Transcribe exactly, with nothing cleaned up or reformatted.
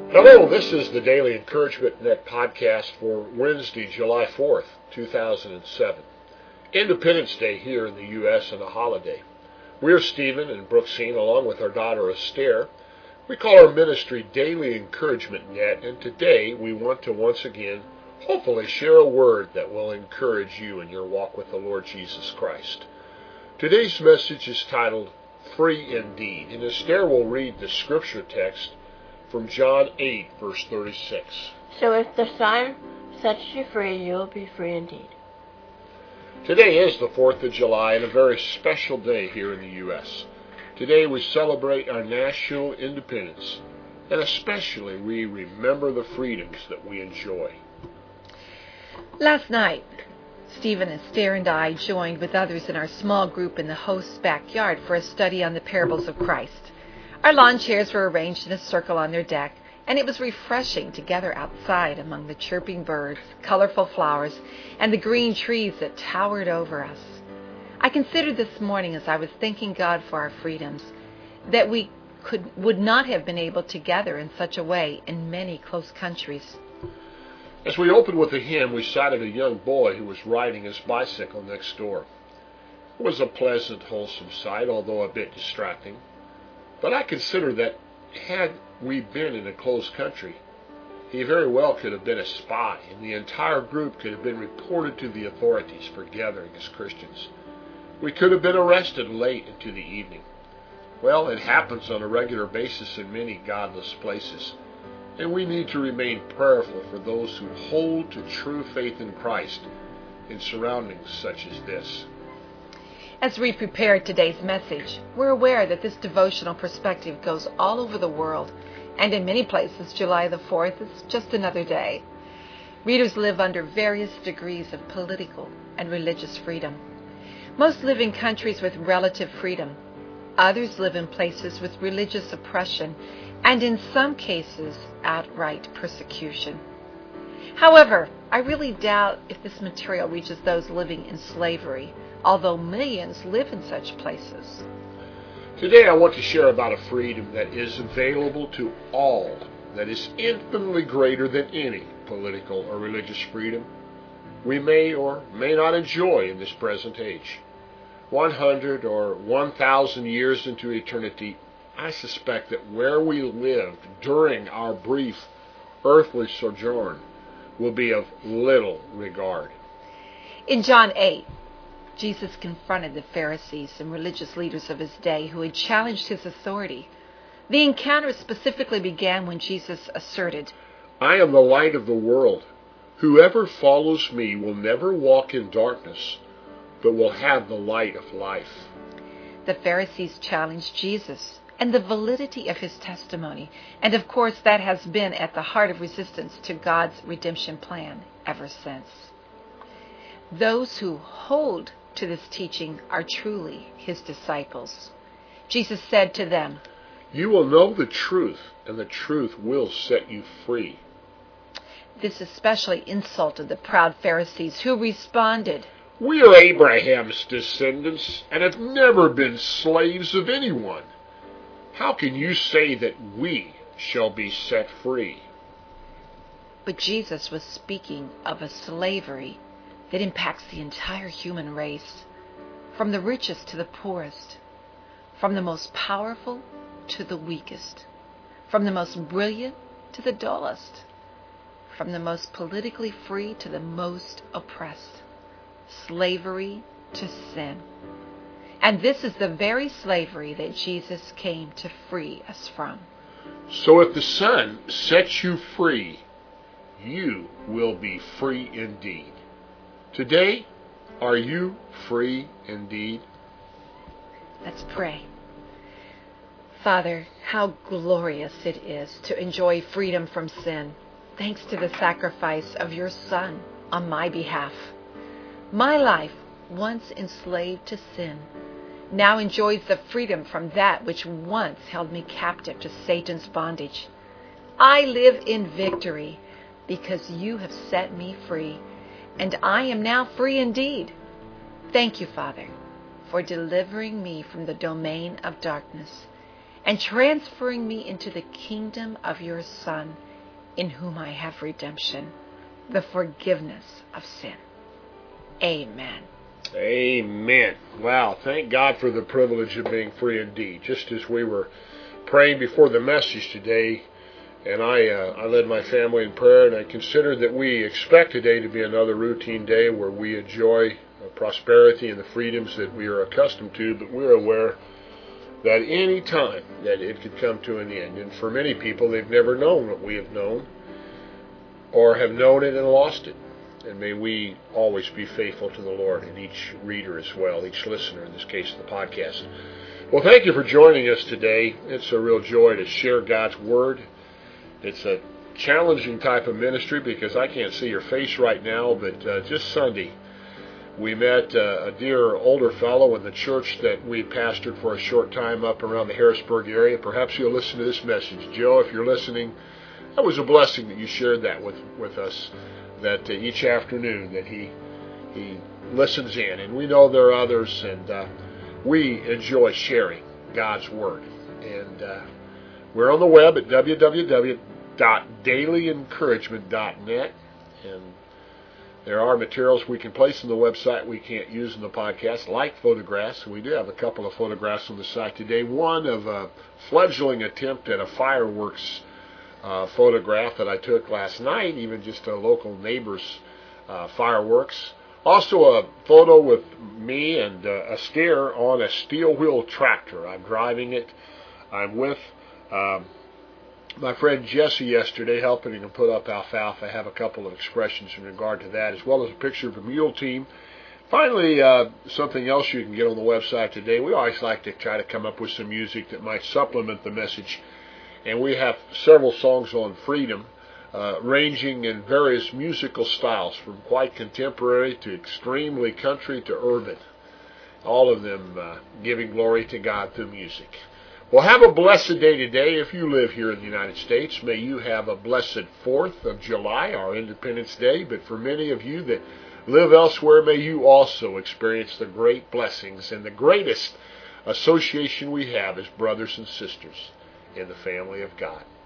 Hello, this is the Daily Encouragement Net podcast for Wednesday, July fourth, two thousand seven. Independence Day here in the U S and a holiday. We're Stephen and Brooksine along with our daughter Esther. We call our ministry Daily Encouragement Net, and today we want to once again hopefully share a word that will encourage you in your walk with the Lord Jesus Christ. Today's message is titled Free Indeed, and Esther will read the scripture text from John eight, verse thirty-six. So if the Son sets you free, you will be free indeed. Today is the fourth of July and a very special day here in the U S Today we celebrate our national independence, and especially we remember the freedoms that we enjoy. Last night, Stephen, Esther, and I joined with others in our small group in the host's backyard for a study on the parables of Christ. Our lawn chairs were arranged in a circle on their deck, and it was refreshing to gather outside among the chirping birds, colorful flowers, and the green trees that towered over us. I considered this morning, as I was thanking God for our freedoms, that we could would not have been able to gather in such a way in many close countries. As we opened with a hymn, we sighted a young boy who was riding his bicycle next door. It was a pleasant, wholesome sight, although a bit distracting. But I consider that had we been in a closed country, he very well could have been a spy, and the entire group could have been reported to the authorities for gathering as Christians. We could have been arrested late into the evening. Well, it happens on a regular basis in many godless places, and we need to remain prayerful for those who hold to true faith in Christ in surroundings such as this. As we prepare today's message, we're aware that this devotional perspective goes all over the world, and in many places, July the fourth is just another day. Readers live under various degrees of political and religious freedom. Most live in countries with relative freedom. Others live in places with religious oppression, and in some cases, outright persecution. However, I really doubt if this material reaches those living in slavery, although millions live in such places. Today I want to share about a freedom that is available to all, that is infinitely greater than any political or religious freedom we may or may not enjoy in this present age. One hundred or one thousand years into eternity, I suspect that where we lived during our brief earthly sojourn will be of little regard. In John eight, Jesus confronted the Pharisees and religious leaders of his day who had challenged his authority. The encounter specifically began when Jesus asserted, I am the light of the world. Whoever follows me will never walk in darkness, but will have the light of life. The Pharisees challenged Jesus and the validity of his testimony, and of course that has been at the heart of resistance to God's redemption plan ever since. Those who hold to this teaching are truly his disciples. Jesus said to them, You will know the truth, and the truth will set you free. This especially insulted the proud Pharisees, who responded, We are Abraham's descendants and have never been slaves of anyone. How can you say that we shall be set free? But Jesus was speaking of a slavery that impacts the entire human race, from the richest to the poorest, from the most powerful to the weakest, from the most brilliant to the dullest, from the most politically free to the most oppressed, slavery to sin. And this is the very slavery that Jesus came to free us from. So if the Son sets you free, you will be free indeed. Today, are you free indeed? Let's pray. Father, how glorious it is to enjoy freedom from sin, thanks to the sacrifice of your Son on my behalf. My life, once enslaved to sin, now enjoys the freedom from that which once held me captive to Satan's bondage. I live in victory because you have set me free, and I am now free indeed. Thank you, Father, for delivering me from the domain of darkness and transferring me into the kingdom of your Son, in whom I have redemption, the forgiveness of sin. Amen. Amen. Wow, thank God for the privilege of being free indeed. Just as we were praying before the message today, and I uh, I led my family in prayer, and I considered that we expect today to be another routine day where we enjoy uh, prosperity and the freedoms that we are accustomed to, but we're aware that any time that it could come to an end. And for many people, they've never known what we have known, or have known it and lost it. And may we always be faithful to the Lord, and each reader as well, each listener, in this case, of the podcast. Well, thank you for joining us today. It's a real joy to share God's Word. It's a challenging type of ministry because I can't see your face right now, but uh, just Sunday, we met uh, a dear older fellow in the church that we pastored for a short time up around the Harrisburg area. Perhaps you'll listen to this message. Joe, if you're listening, that was a blessing that you shared that with, with us, that uh, each afternoon that he he listens in. And we know there are others, and uh, we enjoy sharing God's Word. And uh, we're on the web at w w w dot daily encouragement dot net, and there are materials we can place on the website we can't use in the podcast, like photographs. We do have a couple of photographs on the site today. One of a fledgling attempt at a fireworks uh, photograph that I took last night, even just a local neighbor's uh, fireworks. Also a photo with me and uh, a steer on a steel wheel tractor. I'm driving it. I'm with um, my friend Jesse yesterday, helping him put up alfalfa. I have a couple of expressions in regard to that, as well as a picture of a mule team. Finally, uh, something else you can get on the website today. We always like to try to come up with some music that might supplement the message. And we have several songs on freedom, uh, ranging in various musical styles, from quite contemporary to extremely country to urban. All of them uh, giving glory to God through music. Well, have a blessed day today if you live here in the United States. May you have a blessed fourth of July, our Independence Day. But for many of you that live elsewhere, may you also experience the great blessings and the greatest association we have as brothers and sisters in the family of God.